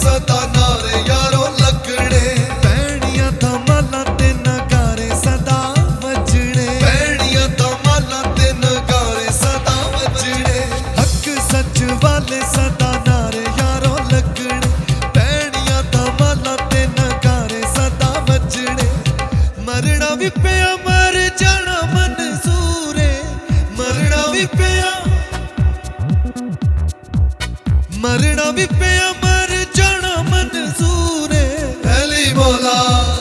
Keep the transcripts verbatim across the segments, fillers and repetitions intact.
सदा नारे यारों लगने पैड़ियां धमाला ते नगारे सदा वजने पैड़ियां धमाला ते नगारे सदा वजने हक सच वाले सदा नारे यारों लगने पैड़ियां धमाला ते नगारे सदा वजने मरना भी पिया मर जाना मंजूर है मरना भी पिया मरना भी पिया मर जाना मंजूर है अली मौला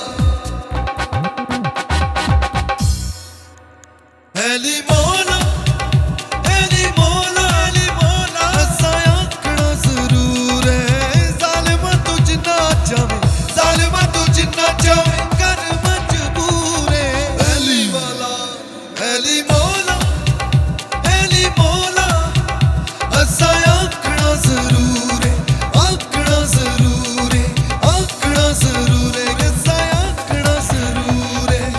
अली मौला अली मौला अली मौला असा आखना जरूर है जालिमा तू जिन्ना चाहे जालिमा तू जिन्ना चाहे कर मजबूर है अली मौला अली मौला अली मौला असा आखना जरूर है आखना जरूर है आखना जरूर है असा आखना जरूर है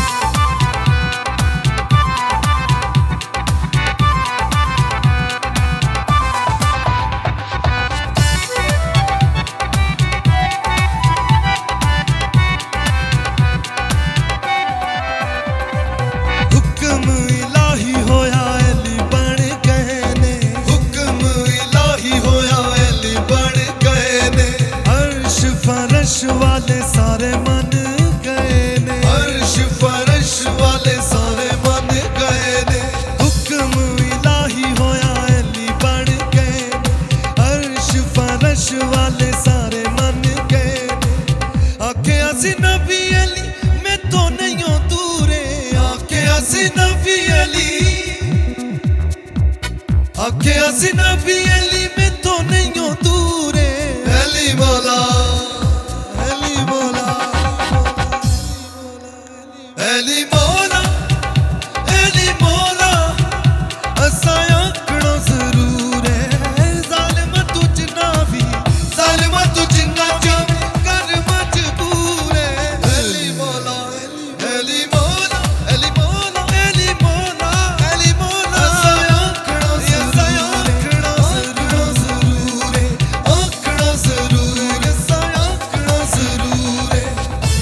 हुक्म इलाही होया अली बन गए ने हुक्म इलाही होया अली बन गए ने अर्श फरश वाले सारे मन गए ने अर्श फरश वाले सारे मन गए ने हुक्म इलाही होया अली बन गए ने अर्श फरश वाले सारे मन गए ने आखे असी नबी अली मैं तो नहीं हूं दूरे आखे असी नबी अली आखे असी नबी अली मैं तो नहीं हूं दूरे अली मौला अली मौला अली मौला अली मौला असा आखना जरूर है जालिमा तू जिन्ना भी जालिमा तू जिन्ना चाहे कर मजबूर है अली मौला अली मौला अली मौला अली मौला अली मौला असा आखना आखना जरूर है आखना जरूर है असा आखना जरूर है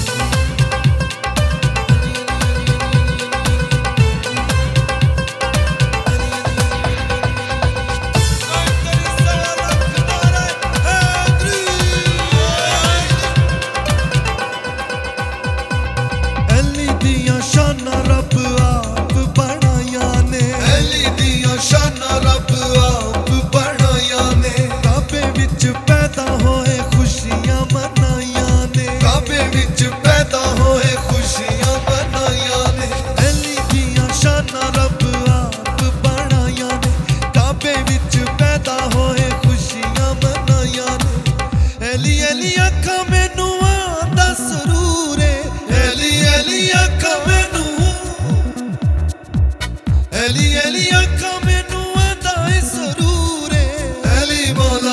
अली दियां शानां रब आप बनाया ने अली दियां शानां रब आप बनाया ने काबे विच पैदा होए खुशियां मनाया ने काबे विच पैदा होए खुशियां मनाया ने अली दियां शानां रब आप बनाया ने काबे विच पैदा होए खुशियां मनाया ने अली अली अखां मैनू आंदा सरूर है अली अली आखा मैनू अली अली अखां मैनू आंदा सरूर है अली मौला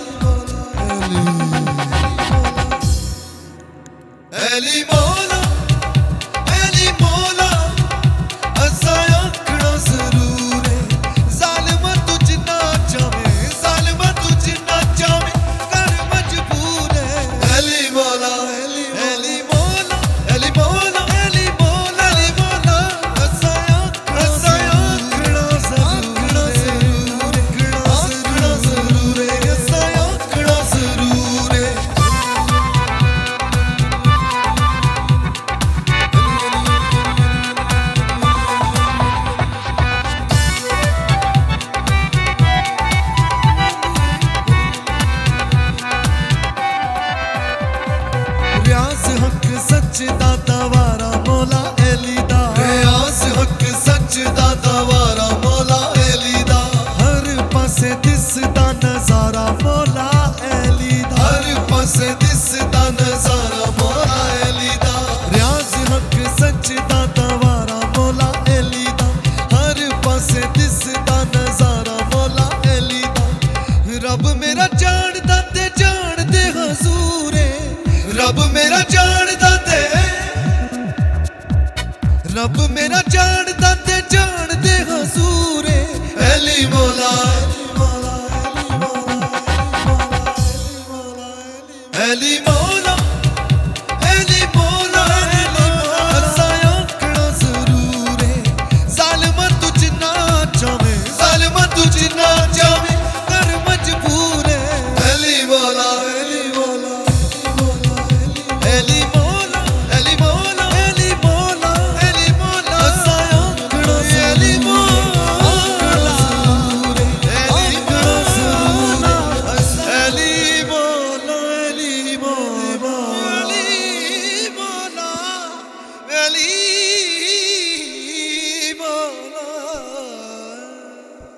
अली मौला अली मौला असा आखना जरूर है जालिमा तू जिन्ना चाहे जालिमा तू जिन्ना चाहे कर मजबूर है अली मौला अली मौला अली मौला अली मौला अली मौला असा आखना आखना जरूर है आखना जरूर है असा आखना जरूर है रियाज हक सच दा दवारा मौला अली दा रियाज हक सच दा दवारा मौला अली दा हर पासे दिसदा नजारा मौला अली दा हर पासे दिसदा नजारा मौला अली दा रियाज हक सच दा दवारा मौला अली दा हर पासे दिसदा नजारा मौला अली दा रब मेरा जानदा ते जानदे हजूर है रब मेरा जानदा ते रब मेरा जानदा ते जानदे हजूर है अली मौला मौला अली मौला अली मौला अली मौला एली मौला